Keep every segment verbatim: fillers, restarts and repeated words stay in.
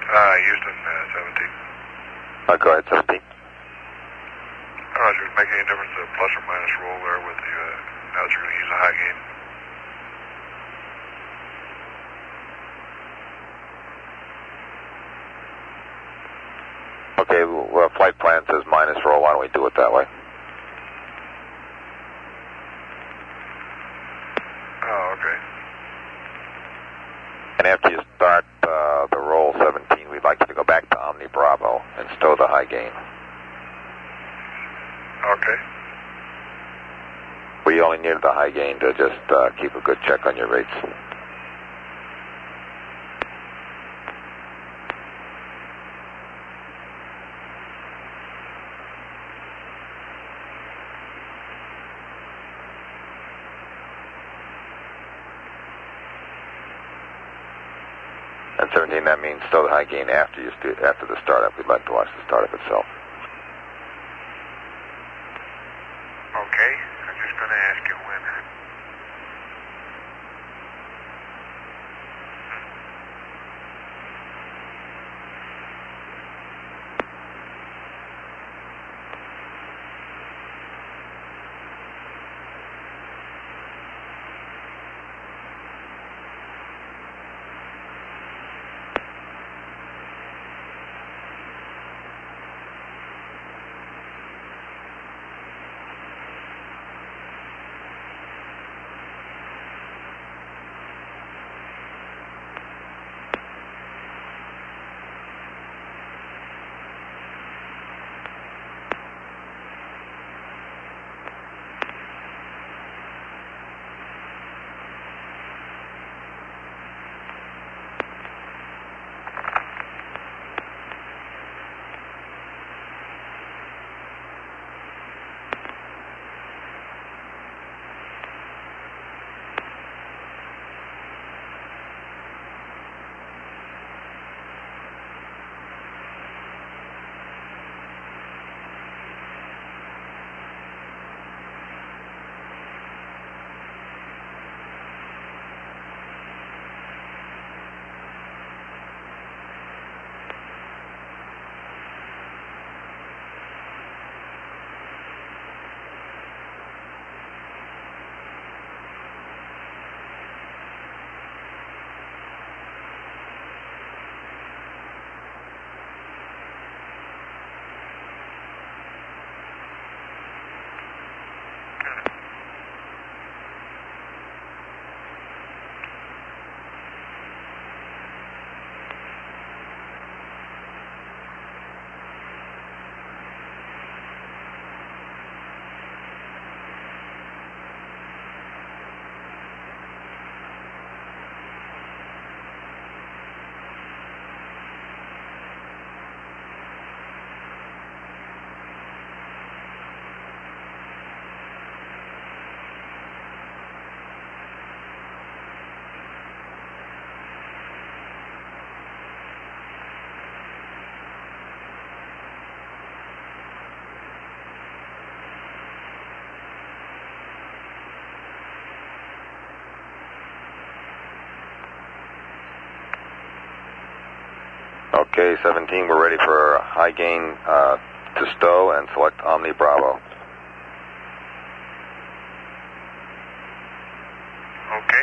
Uh, Houston, uh, seventeen. Uh, go ahead, seventeen. Roger, would it make any difference the plus or minus roll there with the, uh, now that you're going to use a high gain? Okay, well, flight plan says minus roll. Why don't we do it that way? Oh, okay. And after you start uh, the roll seventeen, we'd like you to go back to Omni Bravo and stow the high gain. Okay. We only needed the high gain to just uh, keep a good check on your rates. And seventeen, that means stow the high gain after you st after the startup. We'd like to watch the startup itself. Okay, I'm just going to ask you when. Okay, seventeen, we're ready for a high gain uh, to stow and select Omni Bravo. Okay.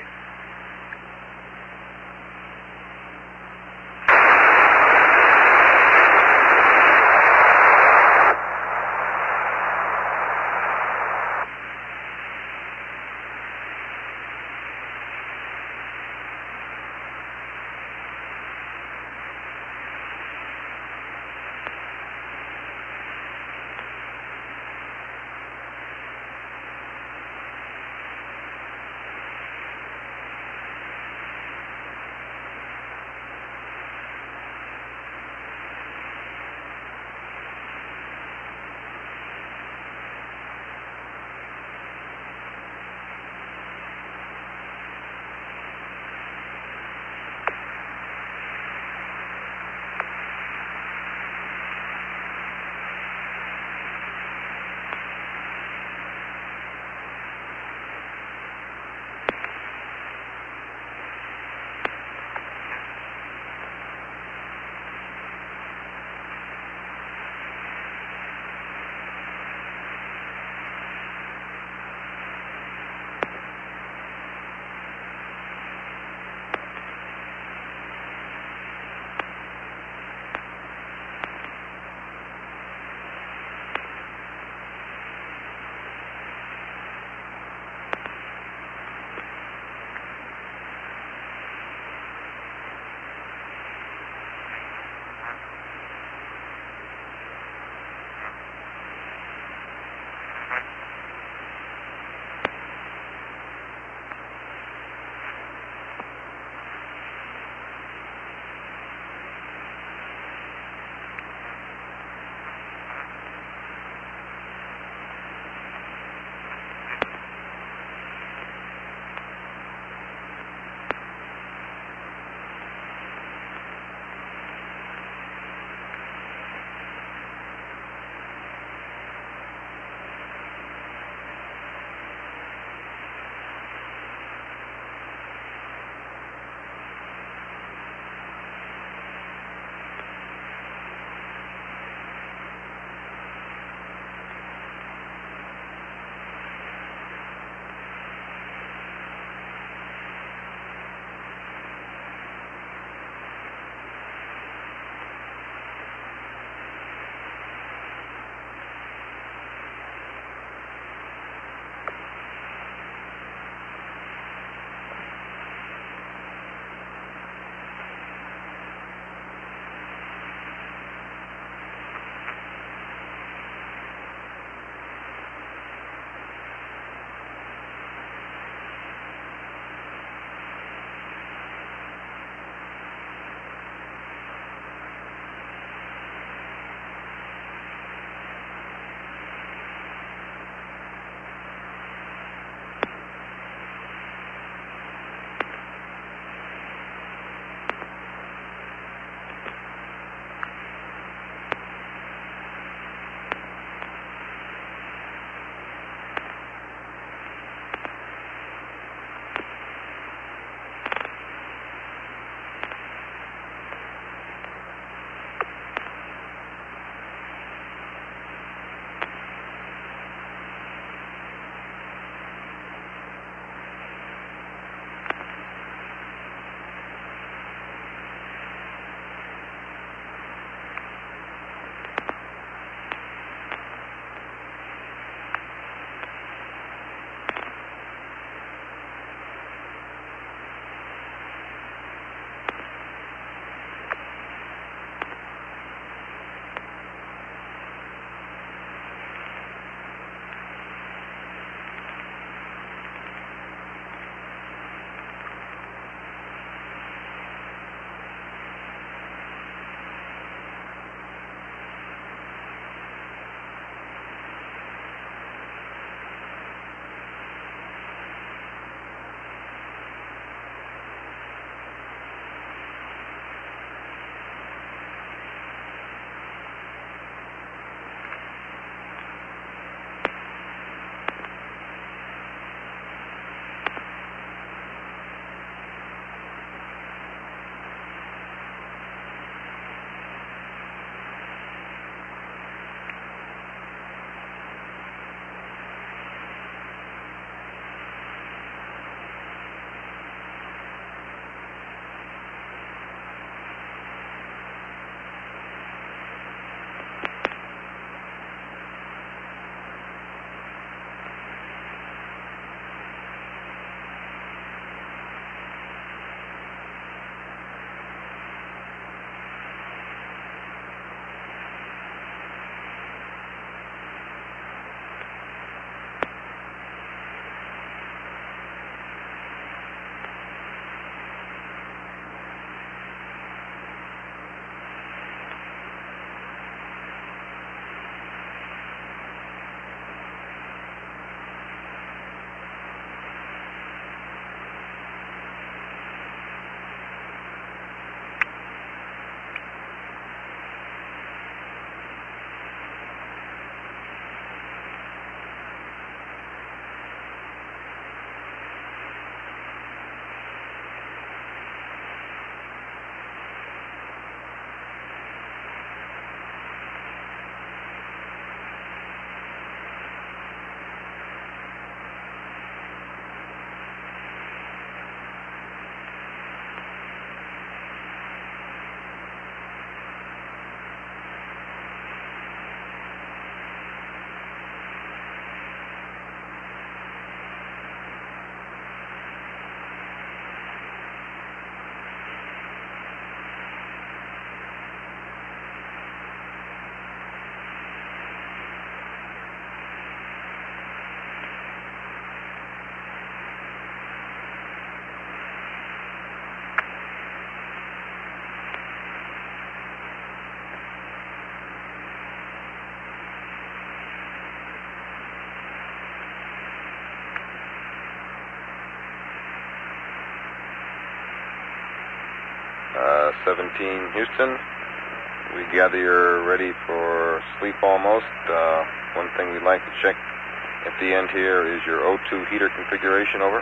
seventeen Houston. We gather you're ready for sleep almost. Uh, one thing we'd like to check at the end here is your O two heater configuration, over.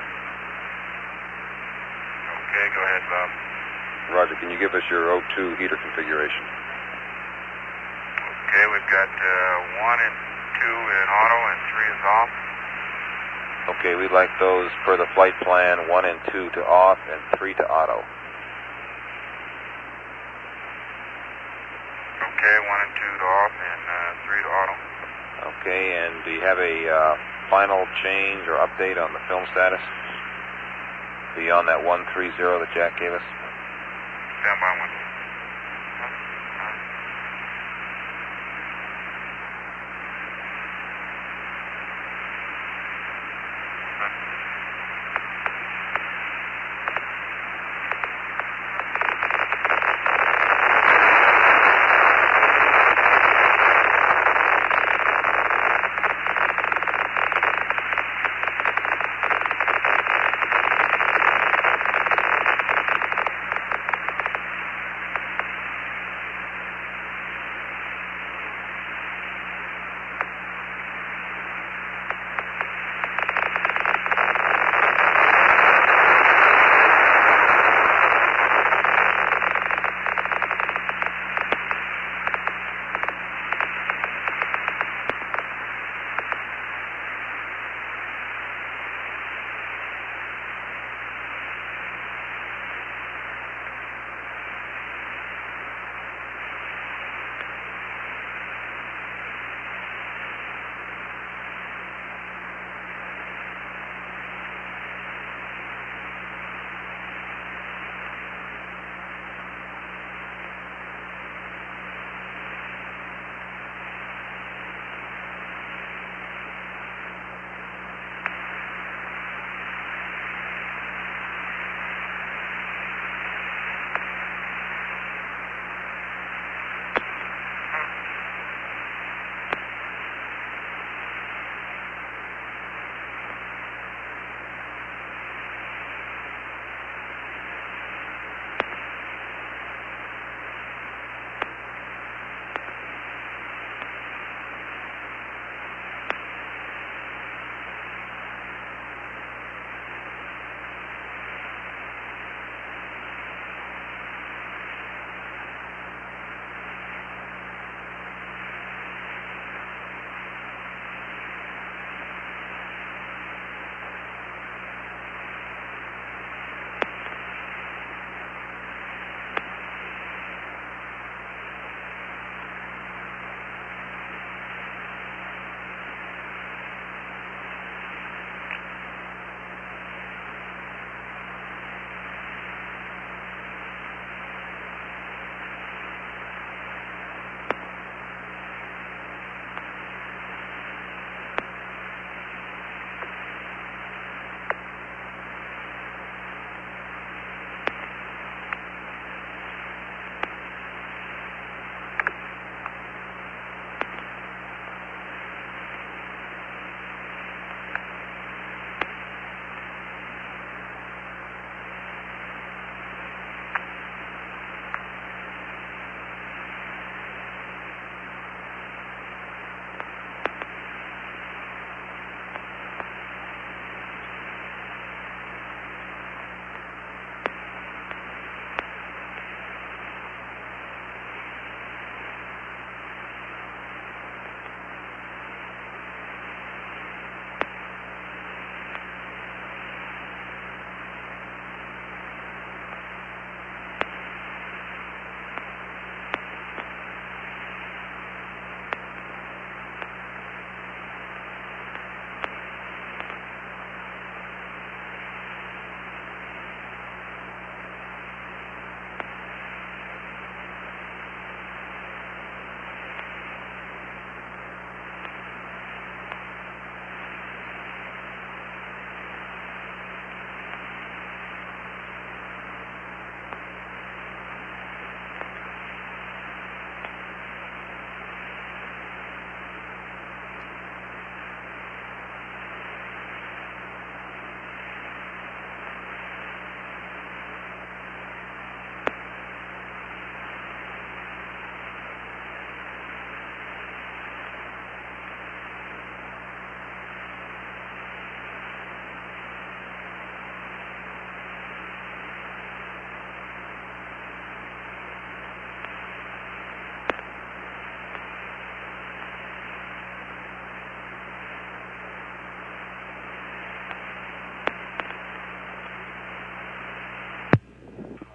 Okay, go ahead, Bob. Roger, can you give us your O two heater configuration? Okay, we've got uh, one and two in auto and three is off. Okay, we'd like those per the flight plan, one and two to off and three to auto. Okay, one and two to off and uh, three to auto. Okay, and do you have a uh, final change or update on the film status beyond that one three zero that Jack gave us? Stand by one.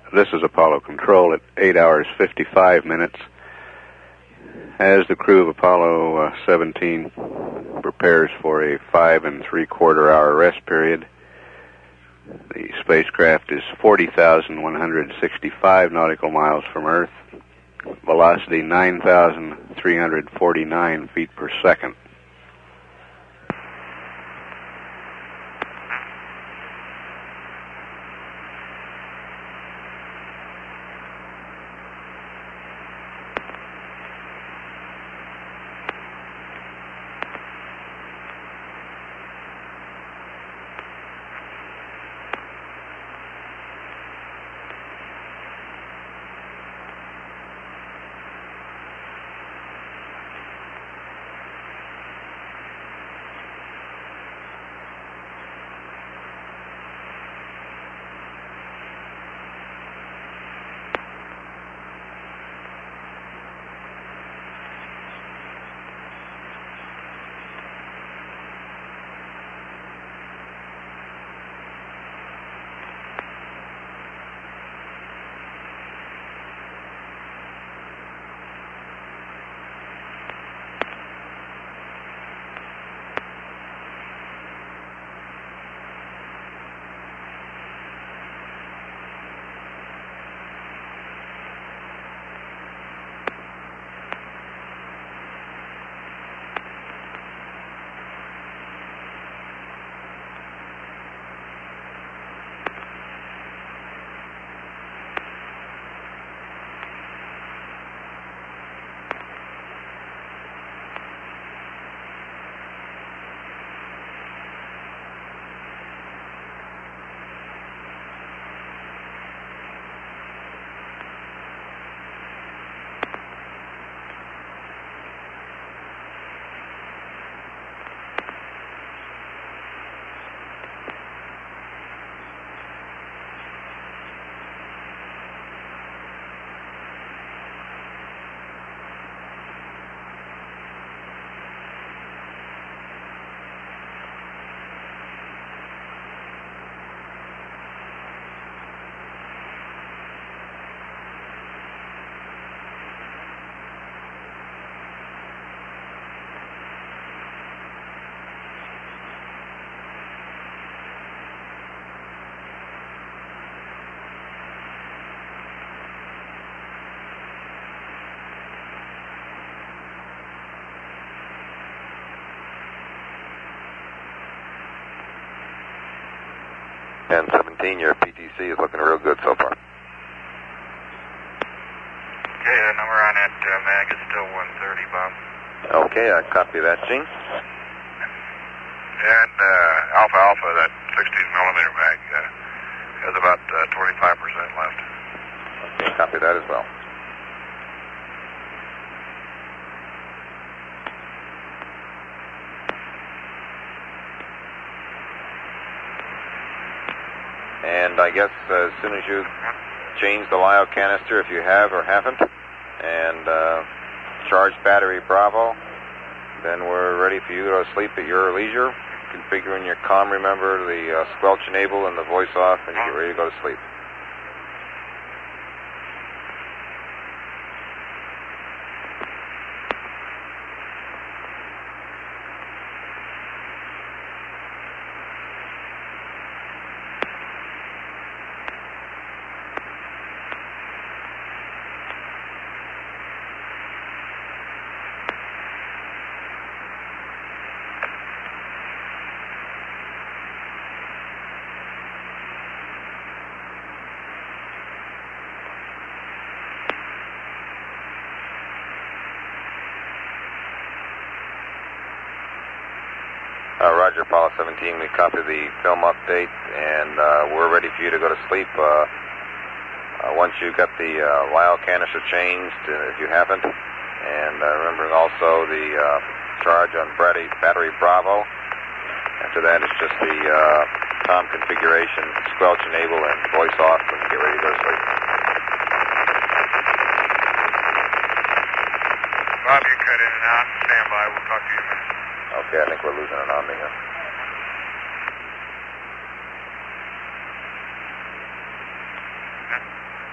this is Apollo Control at eight hours fifty-five minutes. As the crew of Apollo uh, seventeen prepares for a five and three-quarter hour rest period, the spacecraft is forty thousand one hundred sixty-five nautical miles from Earth, velocity nine thousand three hundred forty-nine feet per second. And seventeen, your P T C is looking real good so far. Okay, the number on that uh, mag is still one thirty, Bob. Okay, I copy that, Gene. And uh, Alpha Alpha, that sixteen millimeter mag, uh, has about uh, twenty-five percent left. Okay, copy that as well. And I guess uh, as soon as you change the L I O canister, if you have or haven't, and uh, charge battery Bravo, then we're ready for you to go to sleep at your leisure. Configuring your comm, remember, the uh, squelch enable and the voice off, and you get ready to go to sleep. Uh, Roger, Apollo seventeen, we copy the film update, and uh, we're ready for you to go to sleep. Uh, uh, once you got the uh, L I O canister changed, uh, if you haven't, and uh, remembering also the uh, charge on battery, battery Bravo. After that, it's just the uh, comm configuration, squelch enable, and voice off, and get ready to go to sleep. Bob, you cut in and out. Stand by. We'll talk to you in a minute. Okay, I think we're losing an Omni here. Yeah.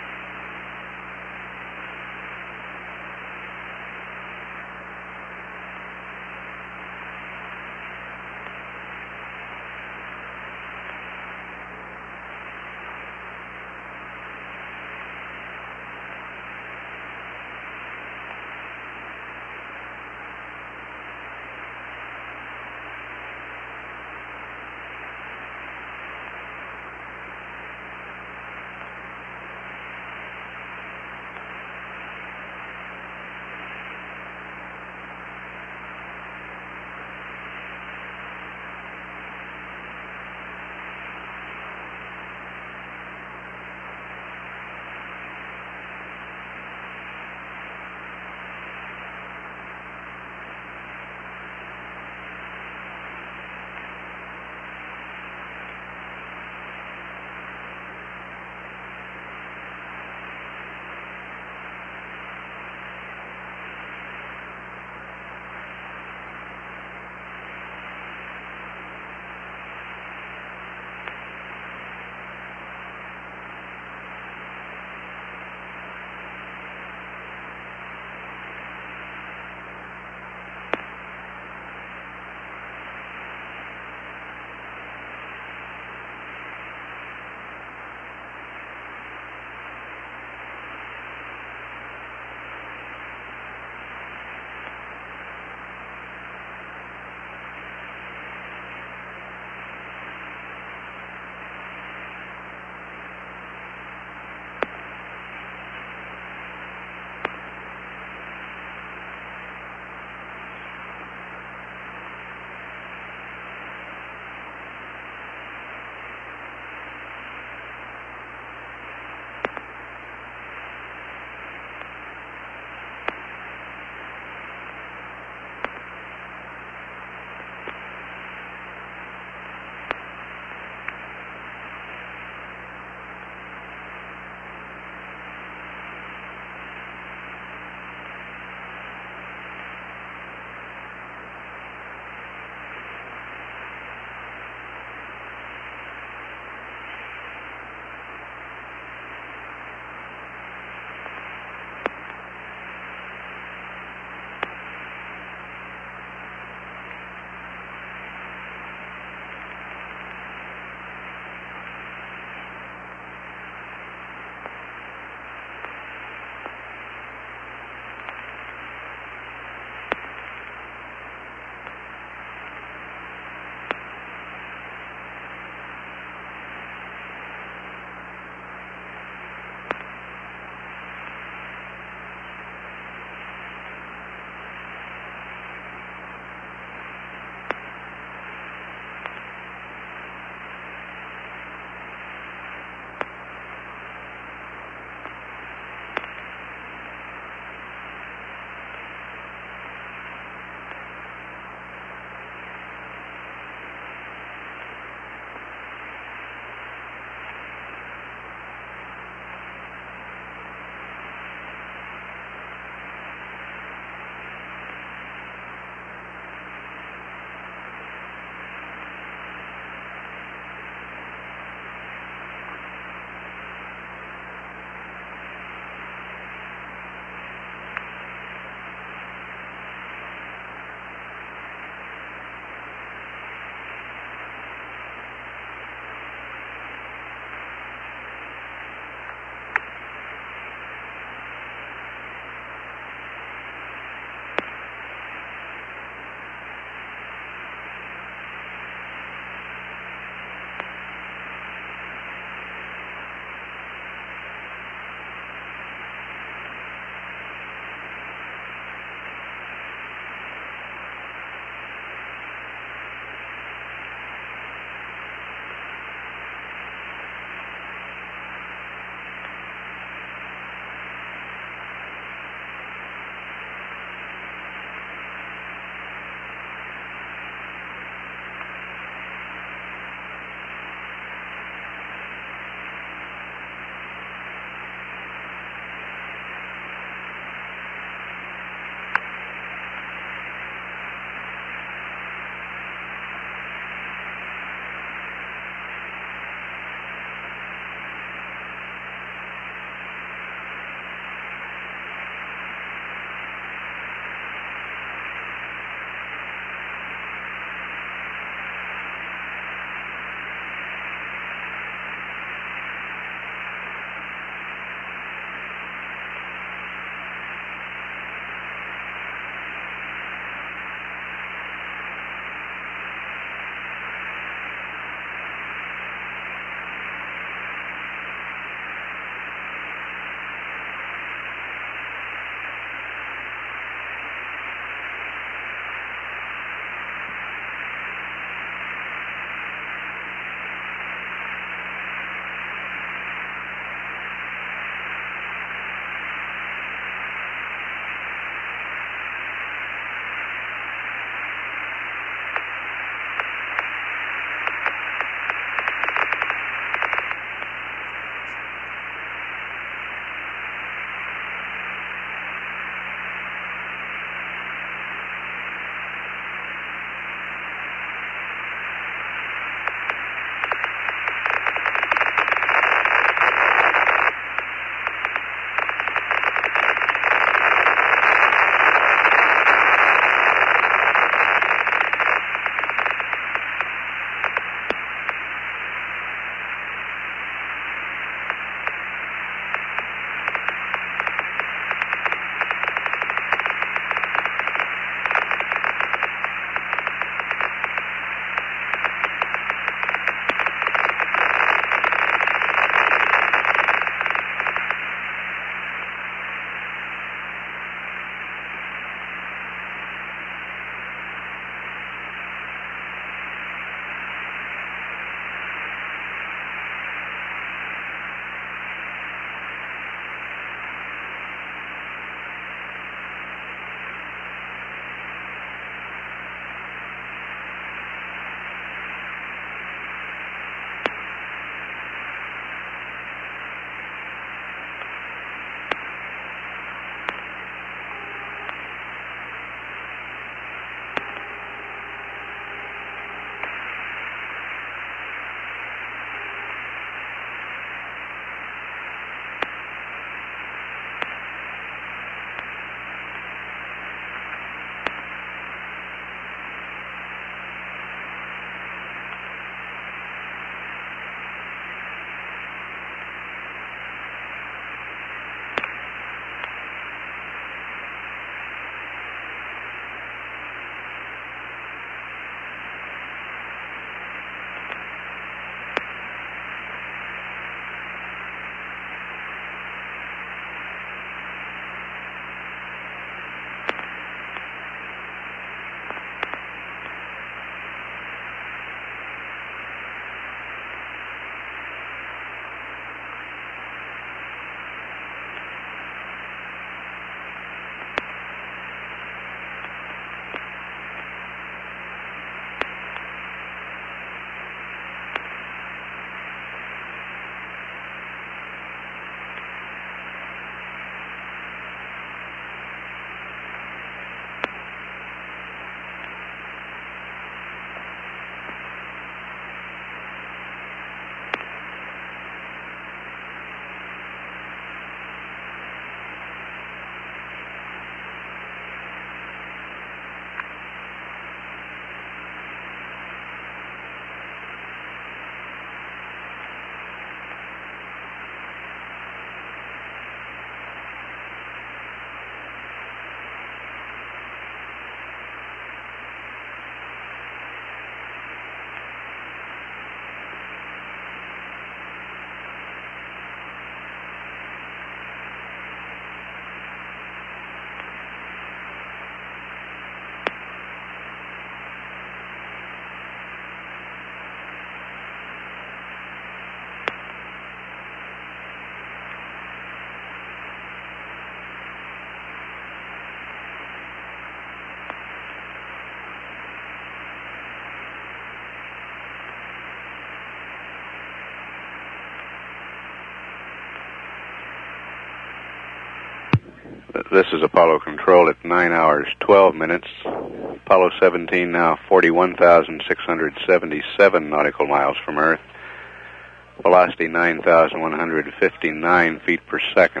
This is Apollo Control at nine hours, twelve minutes. Apollo seventeen now forty-one thousand six hundred seventy-seven nautical miles from Earth. Velocity nine thousand one hundred fifty-nine feet per second.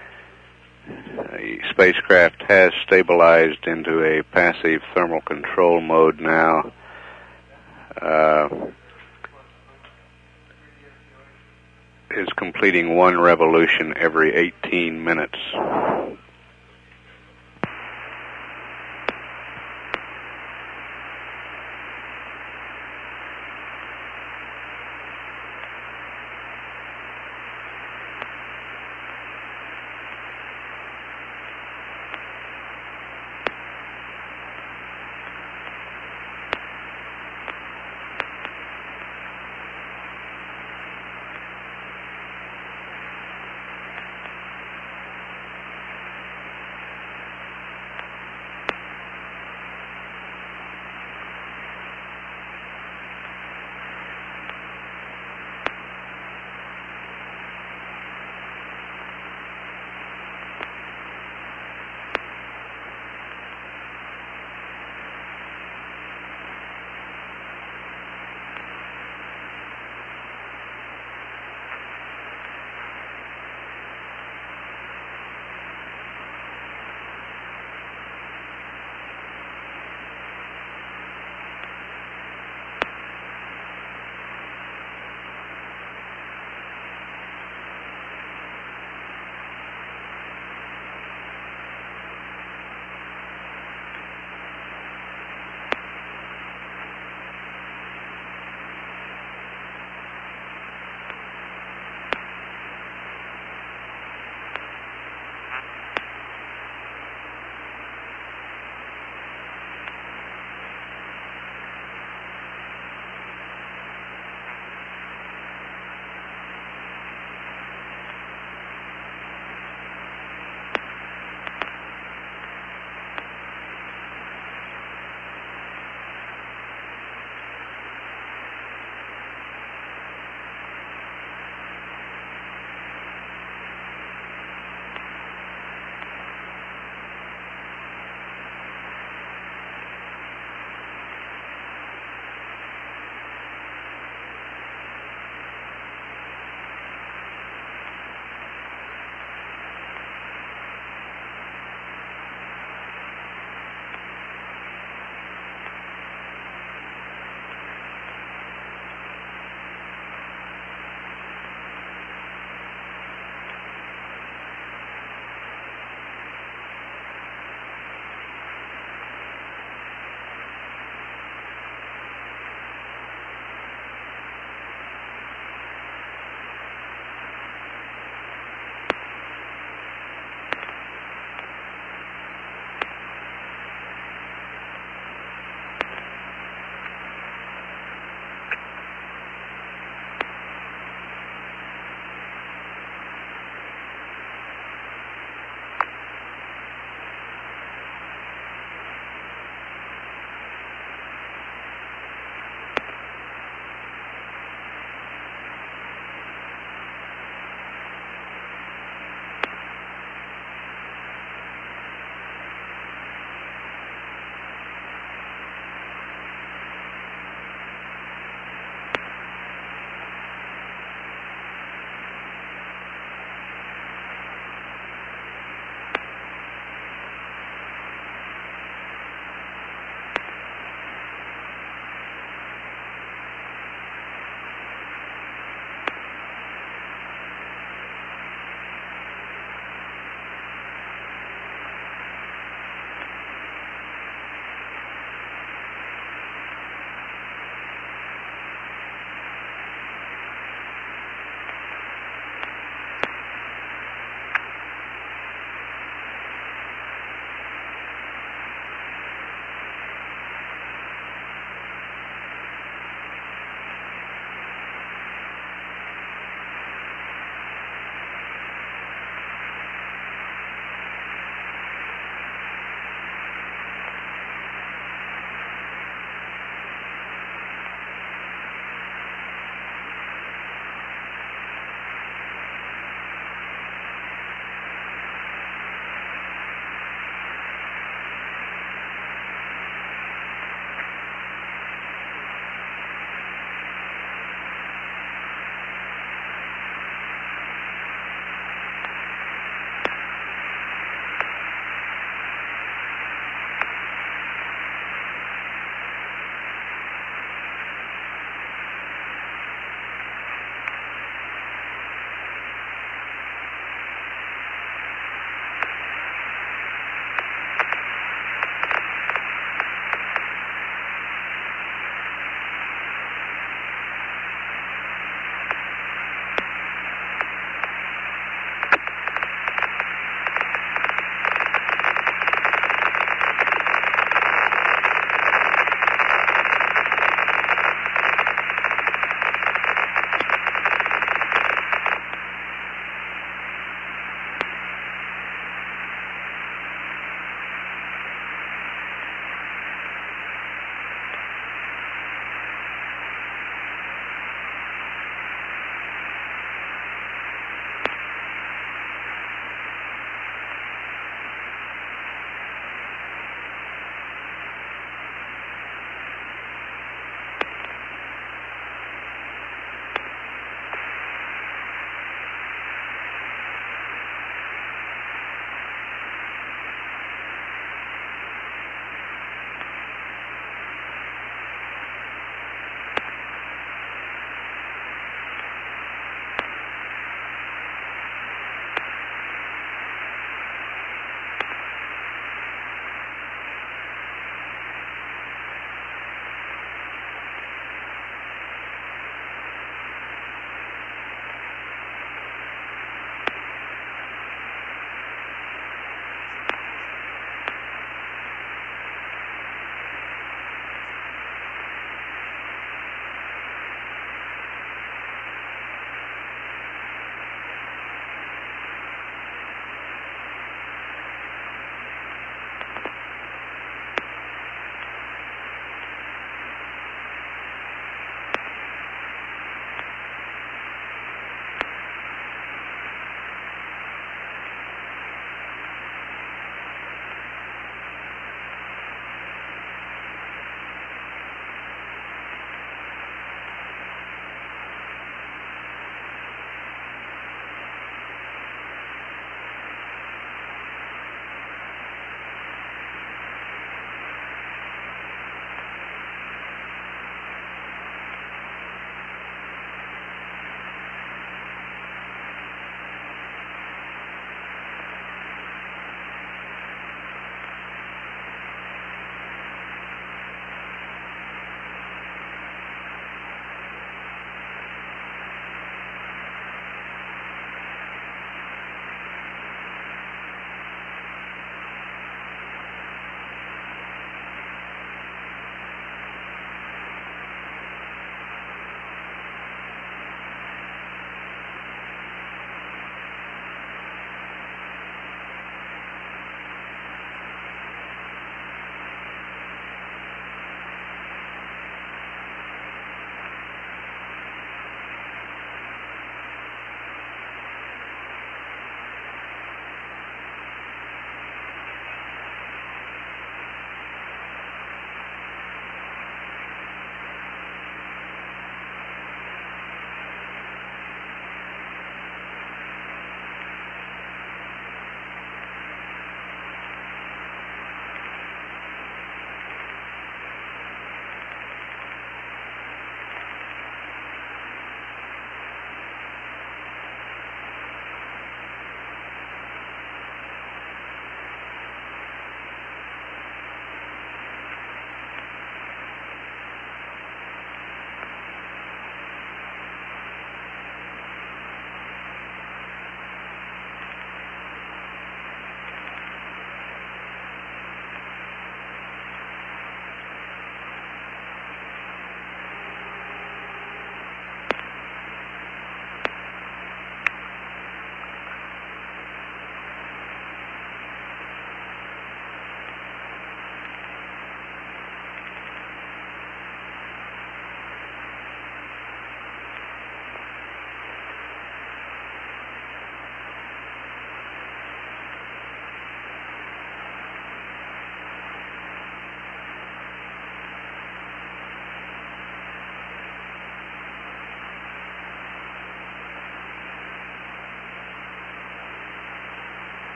The spacecraft has stabilized into a passive thermal control mode now. Uh, is completing one revolution every eighteen minutes.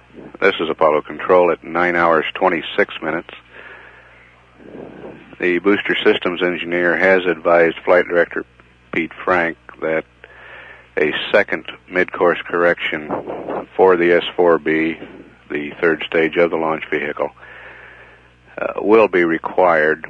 This is Apollo Control at nine hours twenty-six minutes. The booster systems engineer has advised Flight Director Pete Frank that a second mid-course correction for the S four B, the third stage of the launch vehicle, uh, will be required.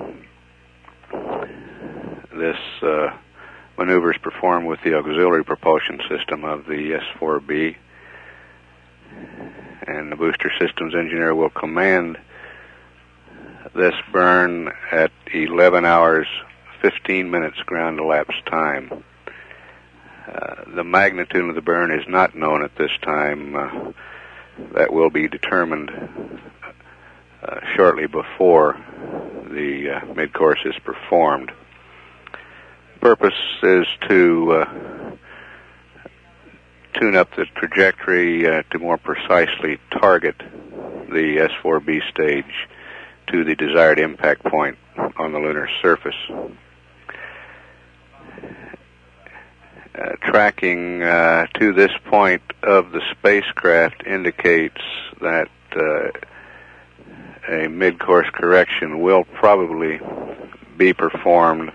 This uh, maneuver is performed with the auxiliary propulsion system of the S four B, and the booster systems engineer will command this burn at eleven hours fifteen minutes ground elapsed time. Uh, the magnitude of the burn is not known at this time. Uh, that will be determined uh, shortly before the uh, mid-course is performed. The purpose is to uh, tune up the trajectory uh, to more precisely target the S four B stage to the desired impact point on the lunar surface. Uh, tracking uh, to this point of the spacecraft indicates that uh, a mid-course correction will probably be performed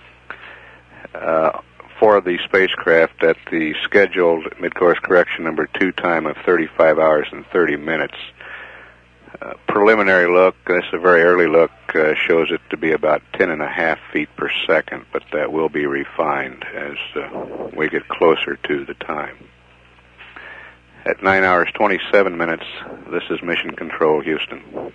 uh, for the spacecraft at the scheduled mid-course correction number two time of thirty-five hours and thirty minutes. Uh, preliminary look, this is a very early look, uh, shows it to be about ten and a half feet per second, but that will be refined as uh, we get closer to the time. At nine hours twenty-seven minutes, this is Mission Control, Houston.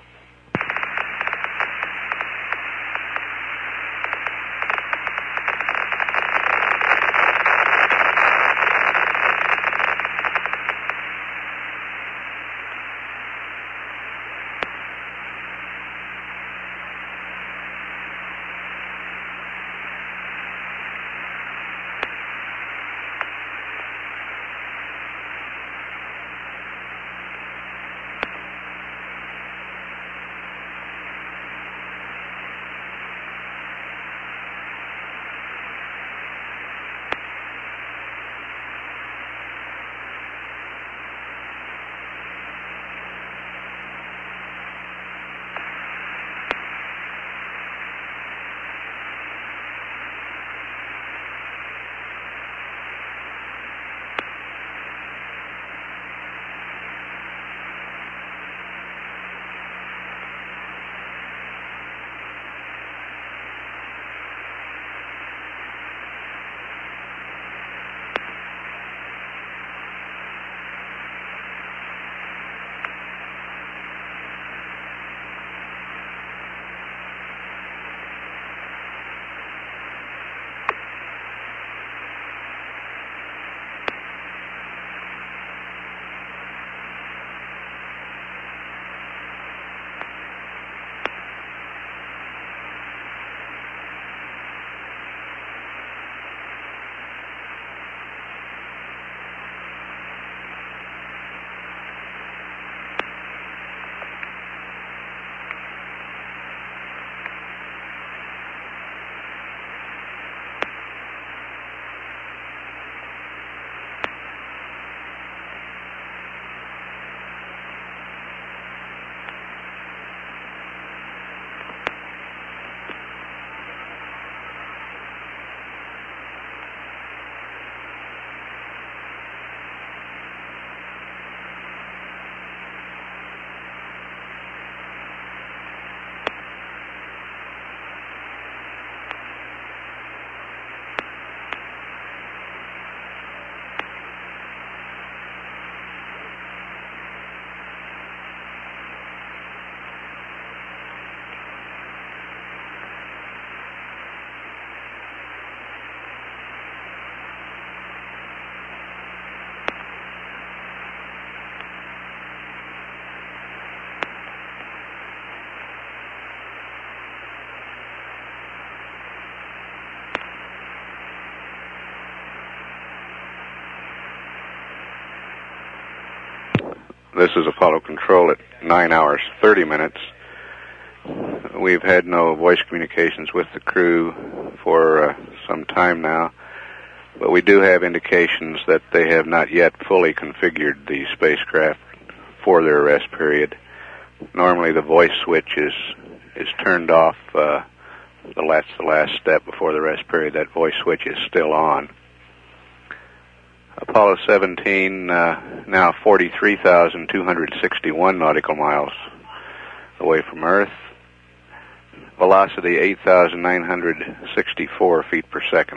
This is Apollo Control at nine hours thirty minutes. We've had no voice communications with the crew for uh, some time now, but we do have indications that they have not yet fully configured the spacecraft before their rest period. Normally the voice switch is is turned off. Uh, the that's the last step before the rest period. That voice switch is still on. Apollo seventeen, uh, now forty-three thousand two hundred sixty-one nautical miles away from Earth. Velocity eight thousand nine hundred sixty-four feet per second.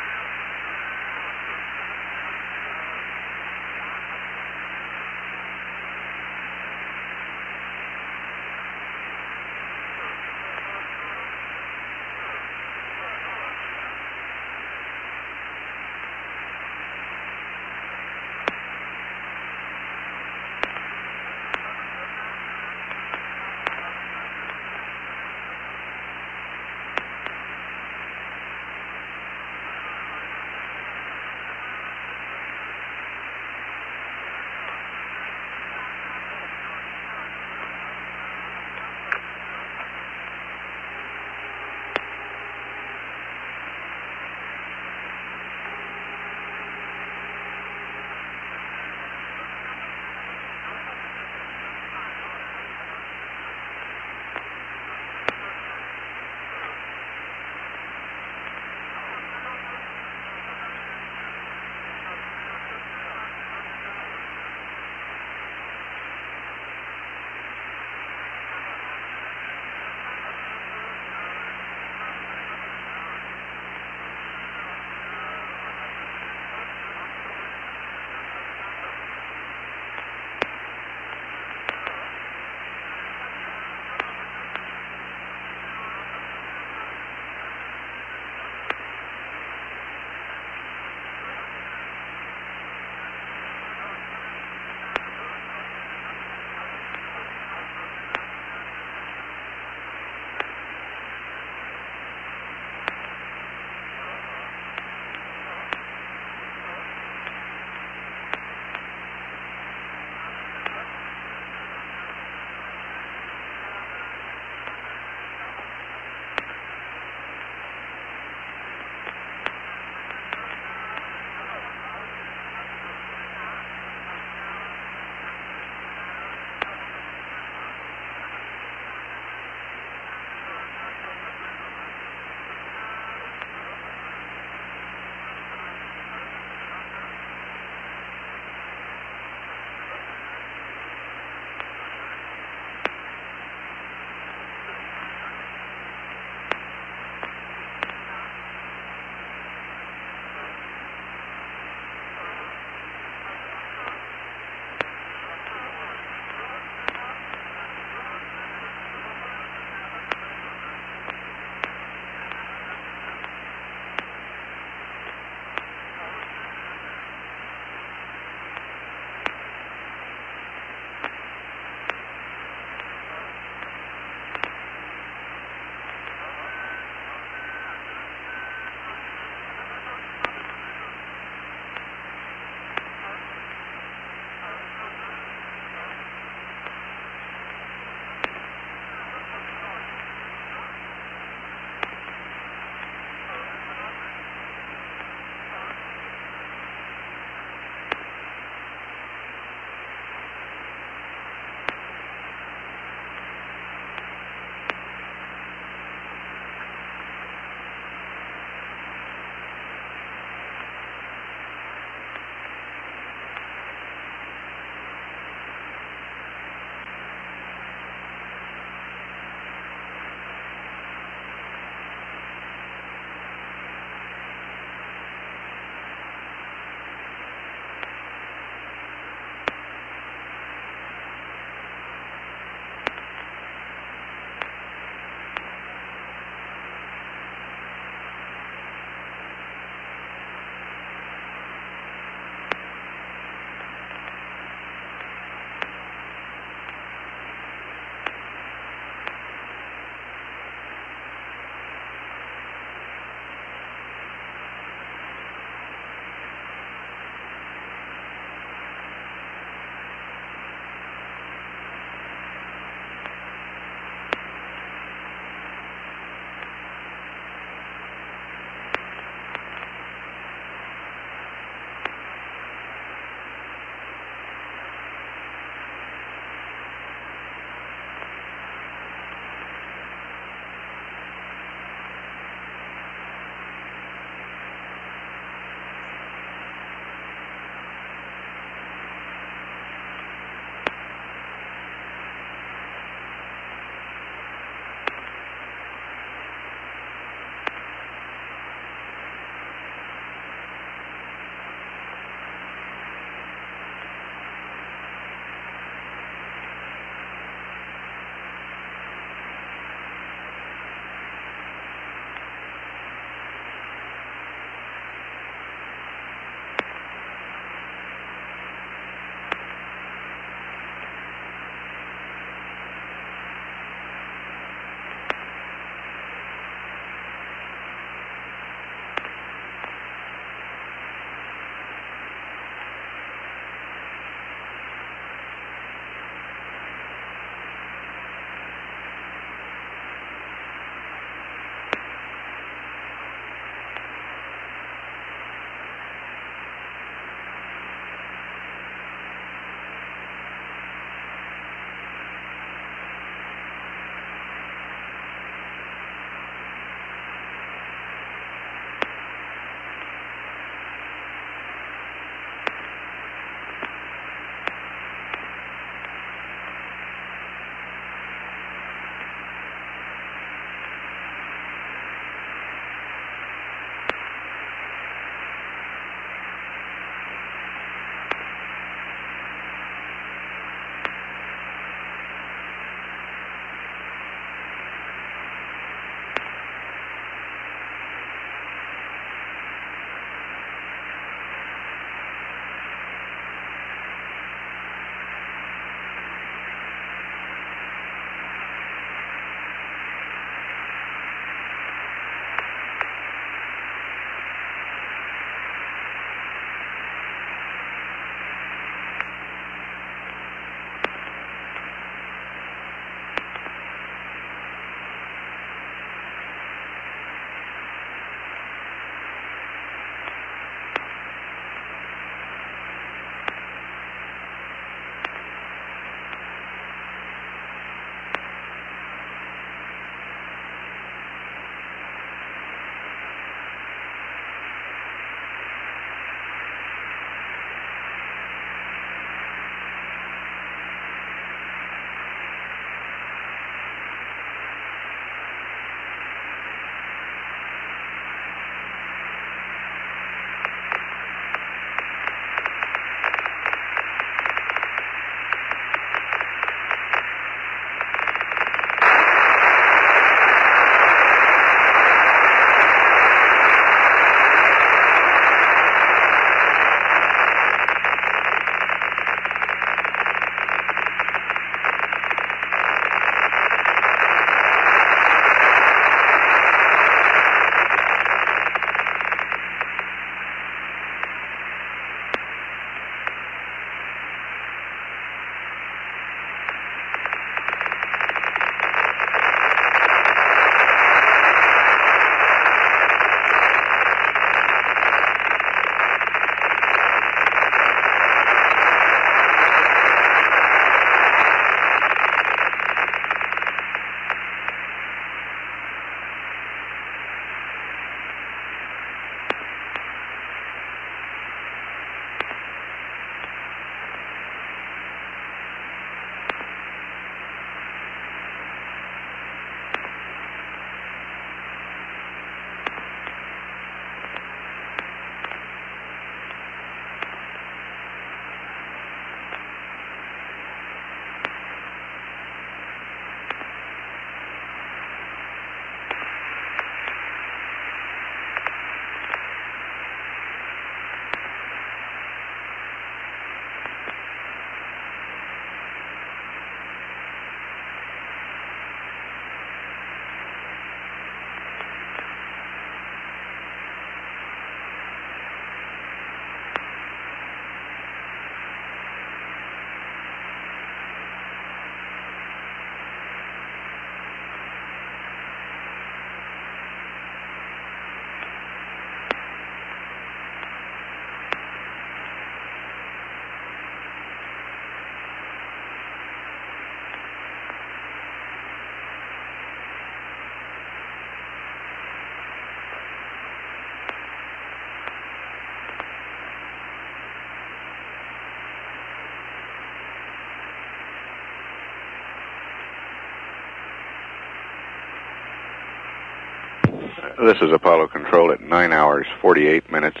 This is Apollo Control at nine hours, forty-eight minutes.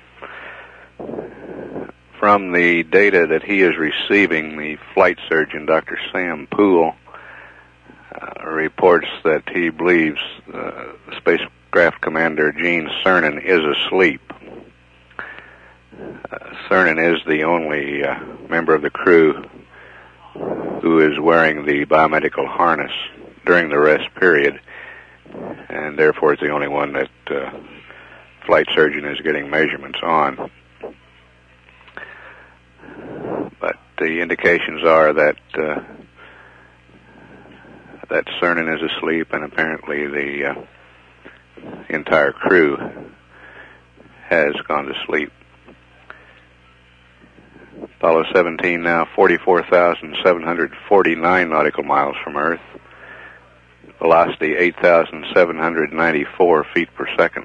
From the data that he is receiving, the flight surgeon, Doctor Sam Poole, uh, reports that he believes uh, spacecraft commander Gene Cernan is asleep. Uh, Cernan is the only uh, member of the crew who is wearing the biomedical harness during the rest period, and therefore is the only one that uh, flight surgeon is getting measurements on. But the indications are that uh, that Cernan is asleep, and apparently the uh, entire crew has gone to sleep. Apollo seventeen now forty-four thousand seven hundred forty-nine nautical miles from Earth. Velocity eight thousand seven hundred ninety-four feet per second.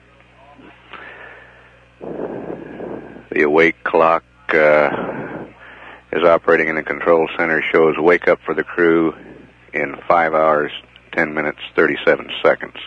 The awake clock uh, is operating in the control center, shows wake up for the crew in five hours, ten minutes, thirty-seven seconds.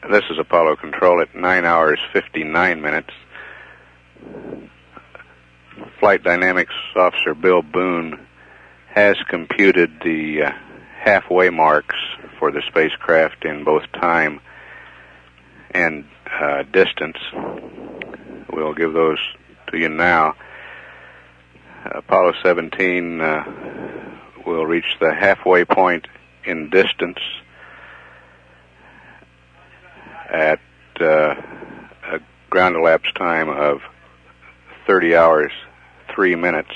This is Apollo Control at nine hours fifty-nine minutes. Flight Dynamics Officer Bill Boone has computed the uh, halfway marks for the spacecraft in both time and uh, distance. We'll give those to you now. Apollo seventeen uh, will reach the halfway point in distance at uh, a ground elapsed time of thirty hours, three minutes.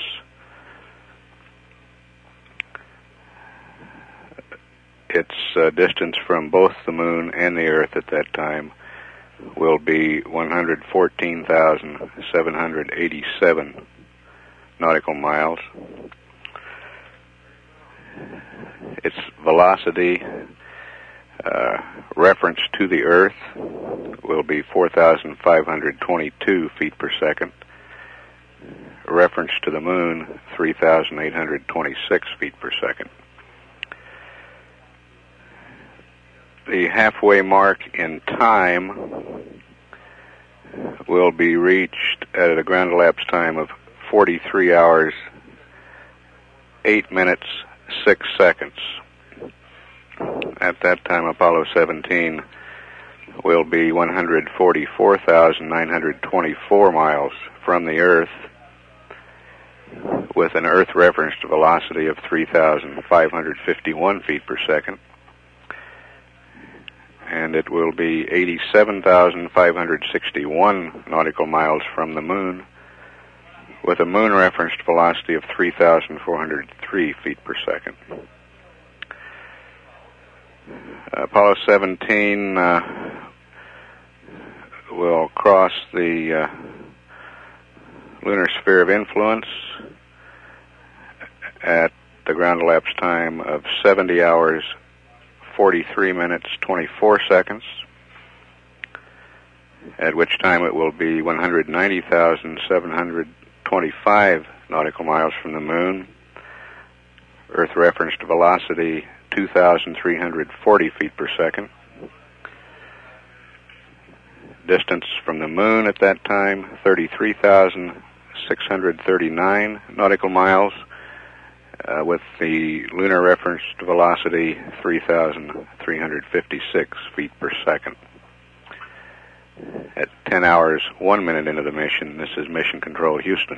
Its uh, distance from both the moon and the Earth at that time will be one hundred fourteen thousand seven hundred eighty-seven nautical miles. Its velocity uh, reference to the Earth will be four thousand five hundred twenty-two feet per second. Reference to the moon, three thousand eight hundred twenty-six feet per second. The halfway mark in time will be reached at a ground elapsed time of forty-three hours, eight minutes, six seconds. At that time, Apollo seventeen will be one hundred forty-four thousand nine hundred twenty-four miles from the Earth, with an Earth reference velocity of three thousand five hundred fifty-one feet per second. And it will be eighty-seven thousand five hundred sixty-one nautical miles from the moon, with a moon referenced velocity of three thousand four hundred three feet per second. Apollo seventeen uh, will cross the uh, lunar sphere of influence at the ground elapsed time of seventy hours, forty-three minutes, twenty-four seconds, at which time it will be one hundred ninety thousand seven hundred twenty-five nautical miles from the moon, Earth referenced velocity two thousand three hundred forty feet per second. Distance from the moon at that time, thirty-three thousand six hundred thirty-nine nautical miles, uh, with the lunar referenced velocity three thousand three hundred fifty-six feet per second. At ten hours, one minute into the mission, this is Mission Control Houston.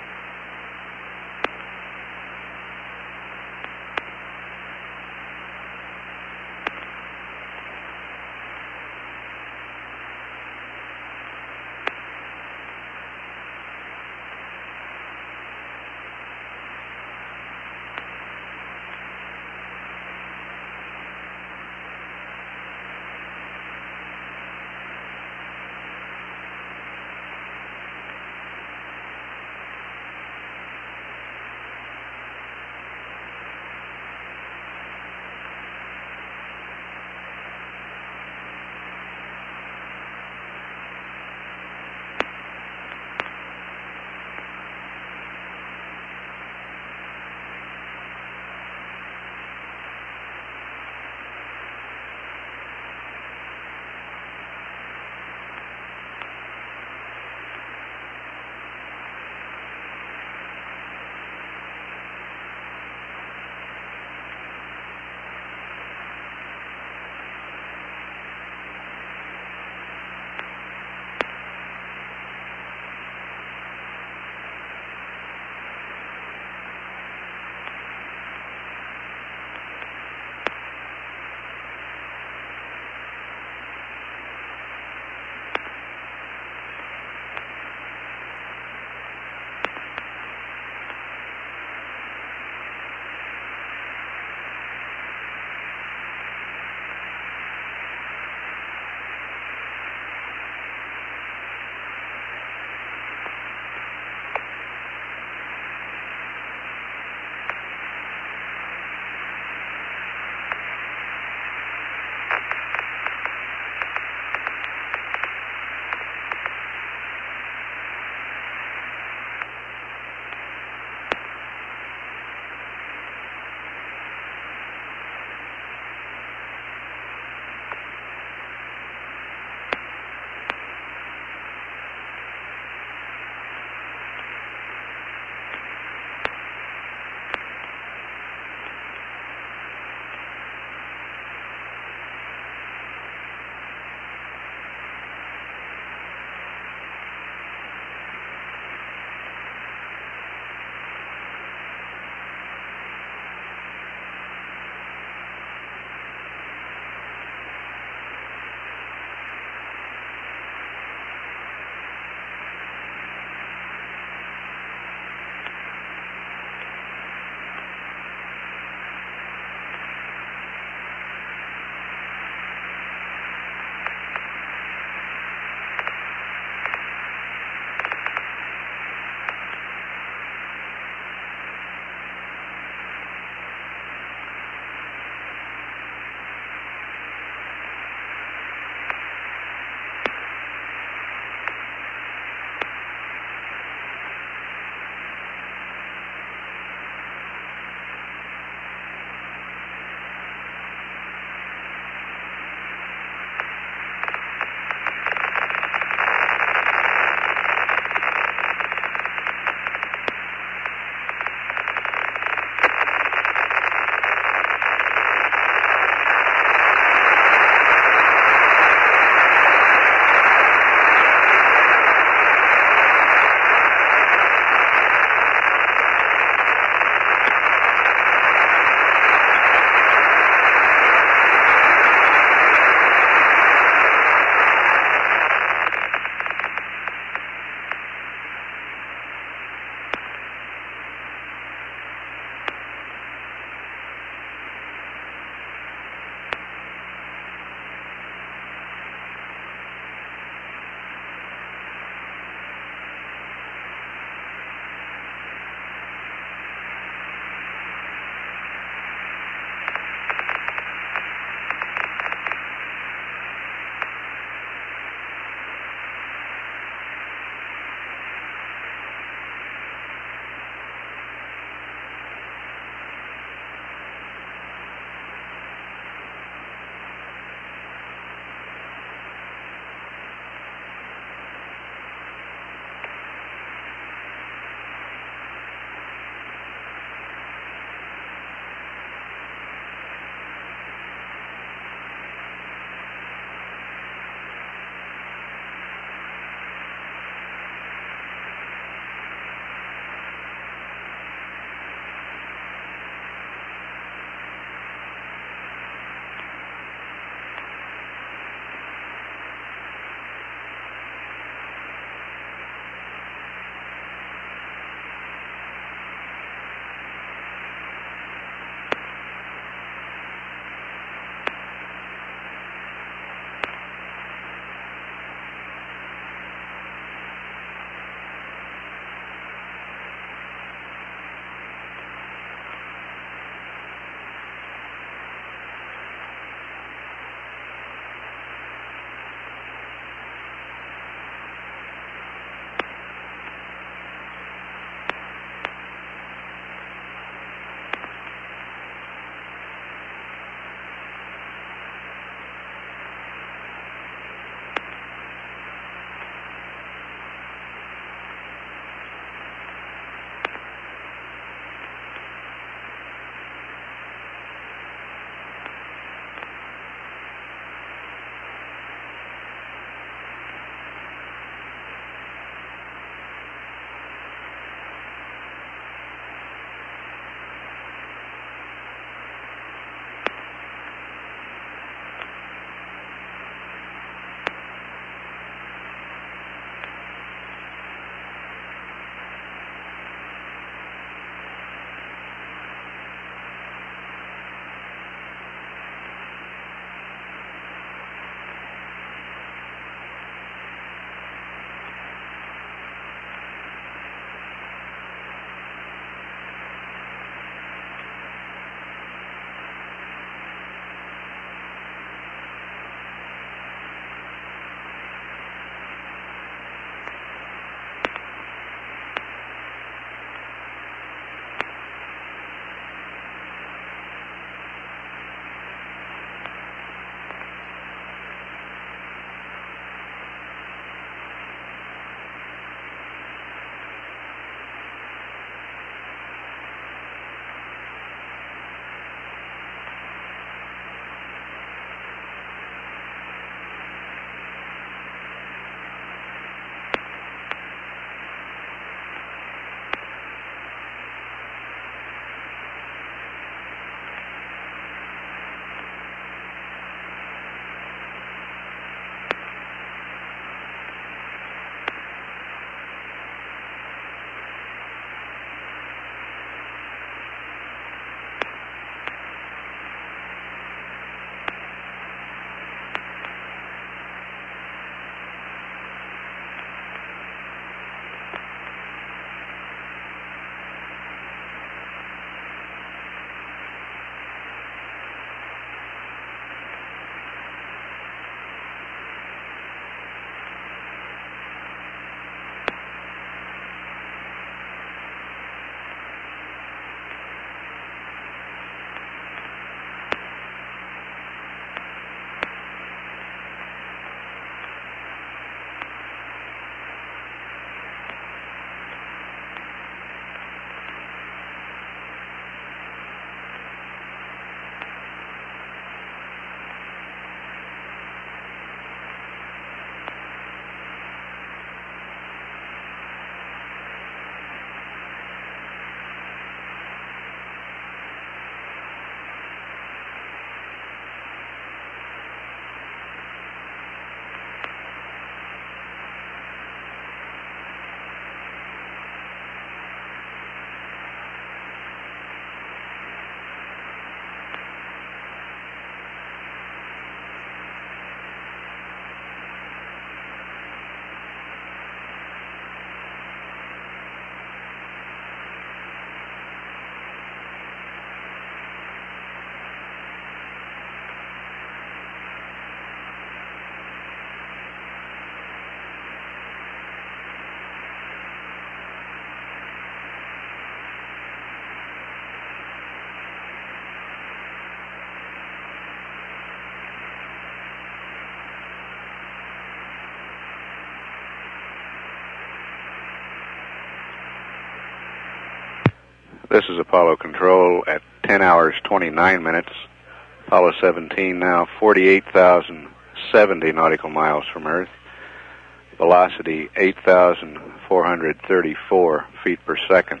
This is Apollo Control at ten hours twenty-nine minutes. Apollo seventeen now forty-eight thousand seventy nautical miles from Earth. Velocity eight thousand four hundred thirty-four feet per second.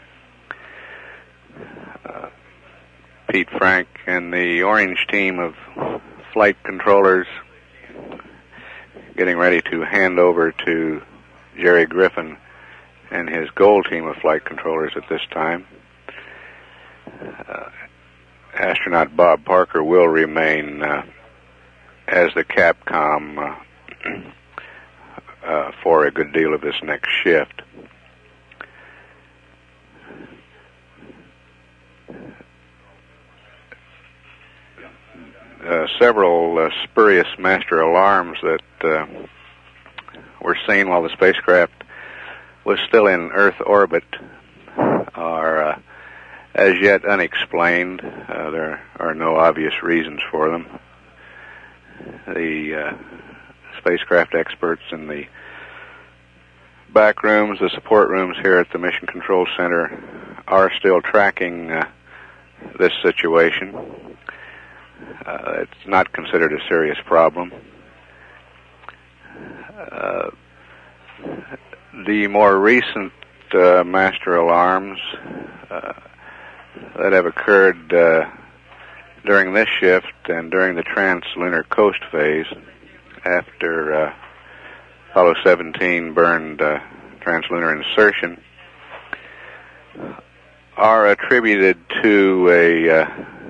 Uh, Pete Frank and the Orange team of flight controllers getting ready to hand over to Jerry Griffin and his Gold team of flight controllers at this time. Uh, astronaut Bob Parker will remain uh, as the Capcom uh, uh, for a good deal of this next shift. Uh, several uh, spurious master alarms that uh, were seen while the spacecraft was still in Earth orbit are uh, as yet unexplained. Uh, there are no obvious reasons for them. The uh, spacecraft experts in the back rooms, the support rooms here at the Mission Control Center are still tracking uh, this situation. Uh, it's not considered a serious problem. Uh, the more recent uh, master alarms uh, that have occurred uh, during this shift and during the trans-lunar coast phase after uh, Apollo seventeen burned uh, translunar insertion are attributed to a uh,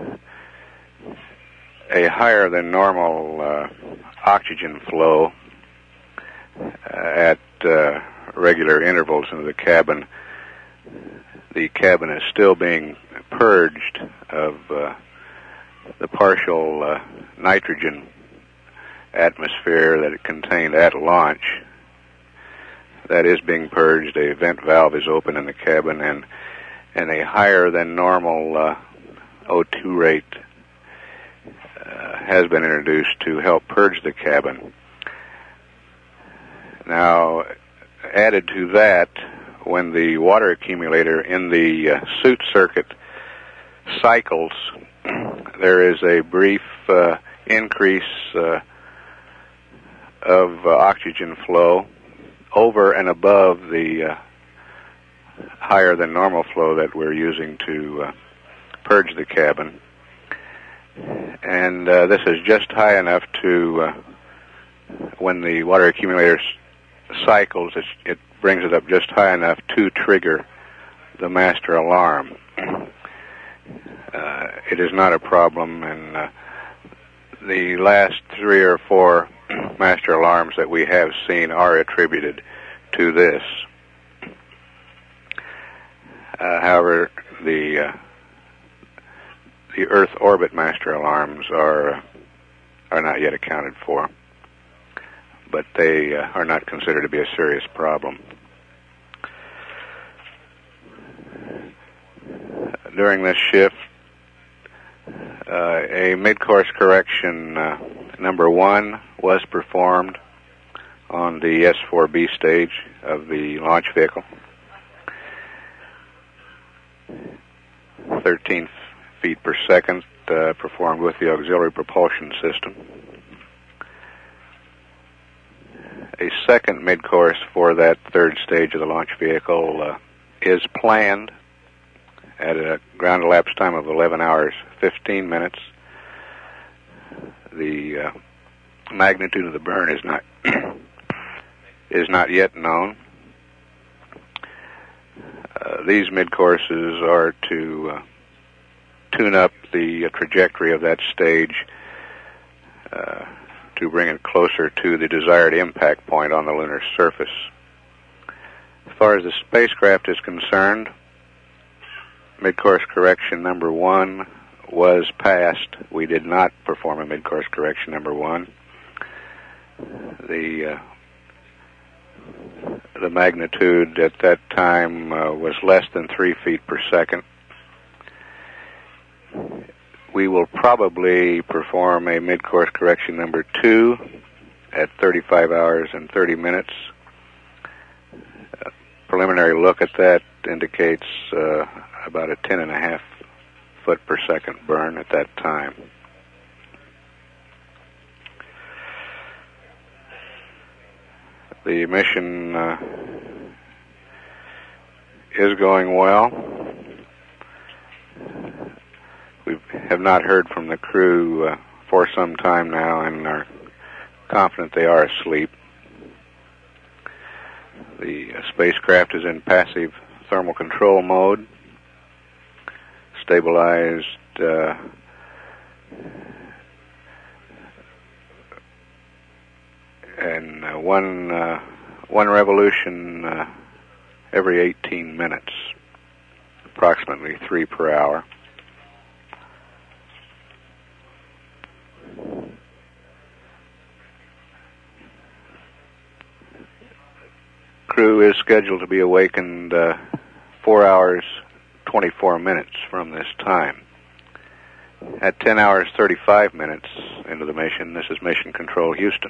a higher than normal uh, oxygen flow uh, at uh, regular intervals into the cabin. The cabin is still being purged of uh, the partial uh, nitrogen atmosphere that it contained at launch. That is being purged. A vent valve is open in the cabin, and and a higher than normal uh, O two rate uh, has been introduced to help purge the cabin. Now, added to that, when the water accumulator in the uh, suit circuit cycles, there is a brief uh, increase uh, of uh, oxygen flow over and above the uh, higher than normal flow that we're using to uh, purge the cabin. And uh, this is just high enough to, uh, when the water accumulator cycles, it's, it brings it up just high enough to trigger the master alarm. Uh, it is not a problem, and uh, the last three or four master alarms that we have seen are attributed to this. Uh, however, the uh, the Earth orbit master alarms are uh, are not yet accounted for, but they uh, are not considered to be a serious problem. During this shift, uh, a mid-course correction uh, number one was performed on the S four B stage of the launch vehicle. thirteen feet per second uh, performed with the auxiliary propulsion system. A second mid-course for that third stage of the launch vehicle uh, is planned at a ground elapsed time of eleven hours, fifteen minutes. The uh, magnitude of the burn is not is not yet known. Uh, these mid-courses are to uh, tune up the uh, trajectory of that stage uh, to bring it closer to the desired impact point on the lunar surface. As far as the spacecraft is concerned, mid-course correction number one was passed. We did not perform a mid-course correction number one. The uh, the magnitude at that time uh, was less than three feet per second. We will probably perform a mid-course correction number two at thirty-five hours and thirty minutes. A preliminary look at that indicates uh, about a ten and a half foot per second burn at that time. The mission uh, is going well. We have not heard from the crew uh, for some time now and are confident they are asleep. The uh, spacecraft is in passive thermal control mode, stabilized uh, and uh, one uh, one revolution uh, every eighteen minutes, approximately three per hour. Crew is scheduled to be awakened uh, four hours, twenty-four minutes from this time. At ten hours, thirty-five minutes into the mission, this is Mission Control Houston.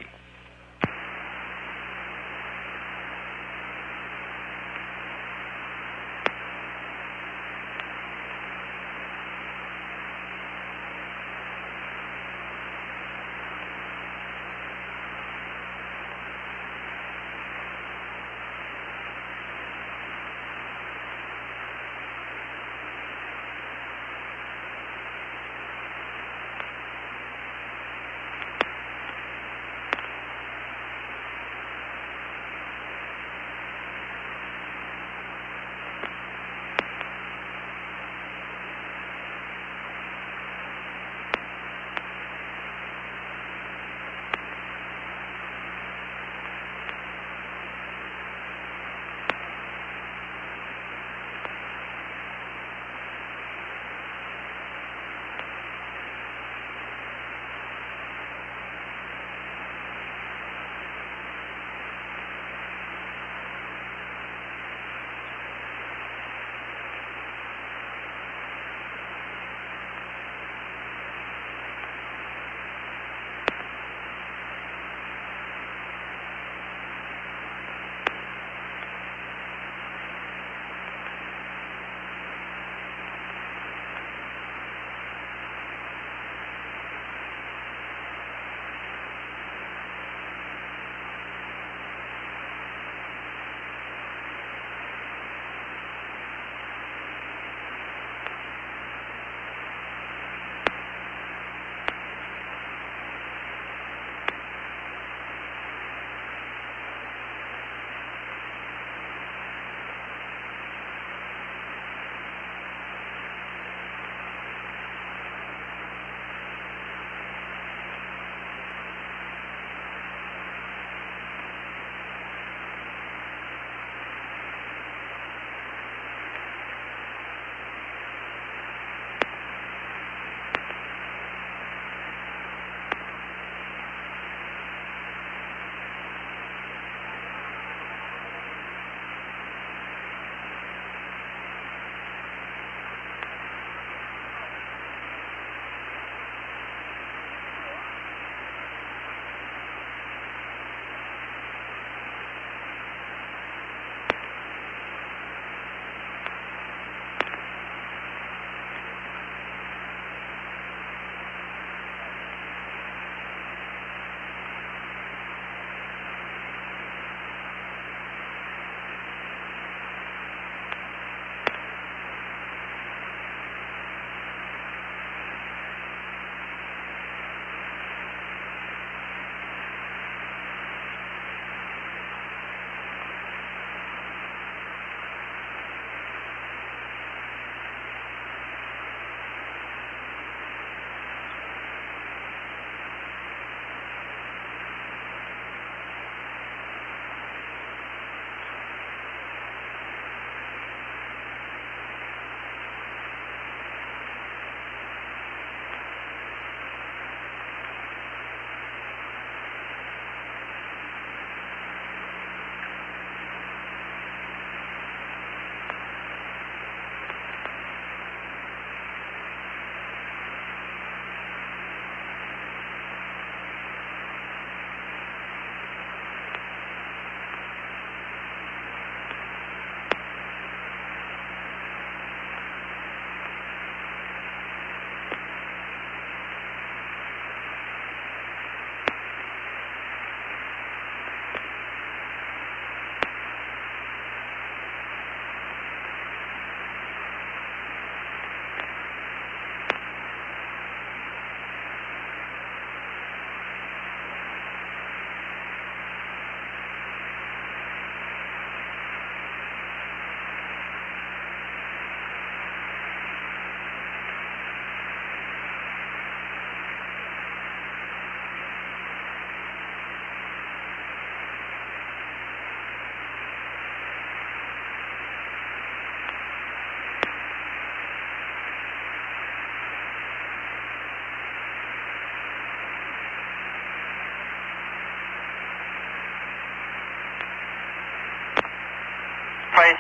place.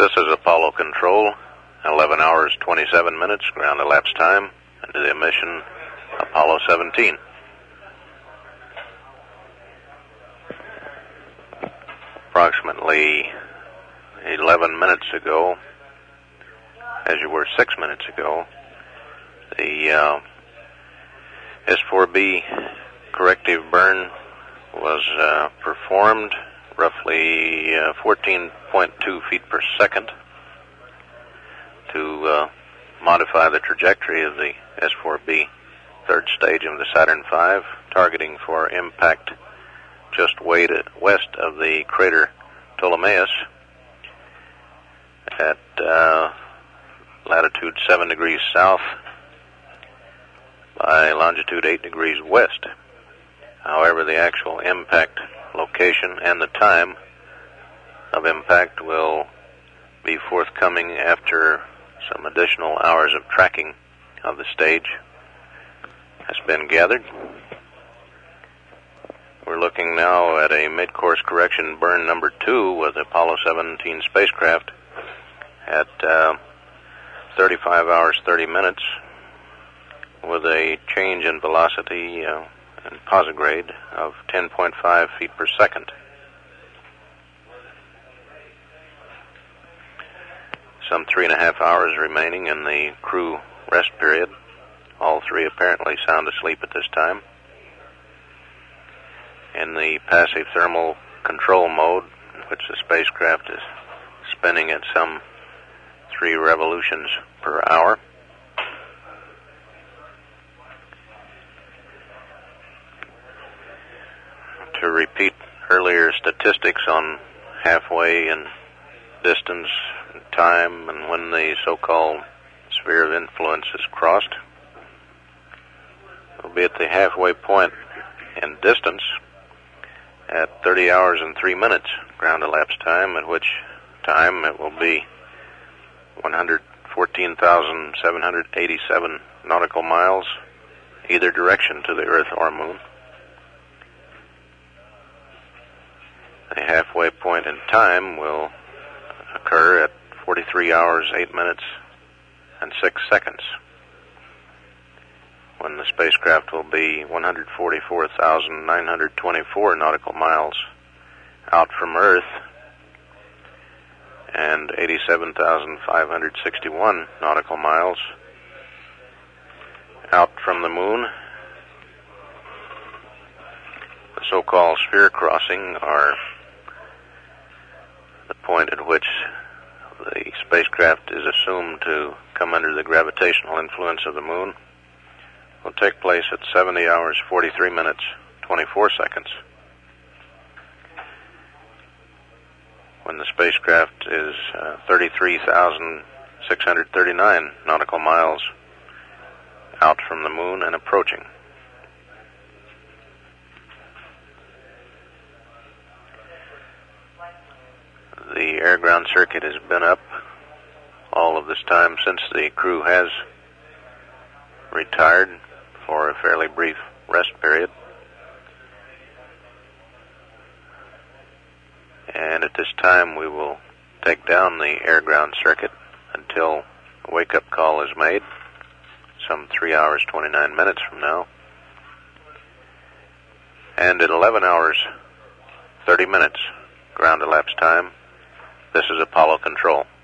This is Apollo Control, eleven hours, twenty-seven minutes, ground elapsed time, into the mission Apollo seventeen. Approximately eleven minutes ago, as you were six minutes ago, the uh, S four B corrective burn was uh, performed roughly uh, fourteen point two feet per second to uh, modify the trajectory of the S four B third stage of the Saturn five, targeting for impact just way to west of the crater Ptolemaeus at uh, latitude seven degrees south by longitude eight degrees west. However, the actual impact location and the time of impact will be forthcoming after some additional hours of tracking of the stage has been gathered. We're looking now at a mid-course correction burn number two with Apollo seventeen spacecraft at uh, thirty-five hours, thirty minutes with a change in velocity uh, and posigrade of ten point five feet per second. Some three and a half hours remaining in the crew rest period. All three apparently sound asleep at this time. In the passive thermal control mode, in which the spacecraft is spinning at some three revolutions per hour. To repeat earlier statistics on halfway and distance, and time, and when the so-called sphere of influence is crossed, we'll be at the halfway point in distance at thirty hours and three minutes ground elapsed time, at which time it will be one hundred fourteen thousand seven hundred eighty-seven nautical miles either direction to the Earth or Moon. The halfway point in time will occur at forty-three hours, eight minutes, and six seconds, when the spacecraft will be one hundred forty-four thousand nine hundred twenty-four nautical miles out from Earth and eighty-seven thousand five hundred sixty-one nautical miles out from the Moon. The so-called sphere crossing are the point at which the spacecraft is assumed to come under the gravitational influence of the Moon, will take place at seventy hours, forty-three minutes, twenty-four seconds, when the spacecraft is uh, thirty-three thousand six hundred thirty-nine nautical miles out from the Moon and approaching. The air-ground circuit has been up all of this time since the crew has retired for a fairly brief rest period. And at this time we will take down the air-ground circuit until a wake-up call is made, some three hours, twenty-nine minutes from now. And at eleven hours, thirty minutes ground elapsed time, this is Apollo Control.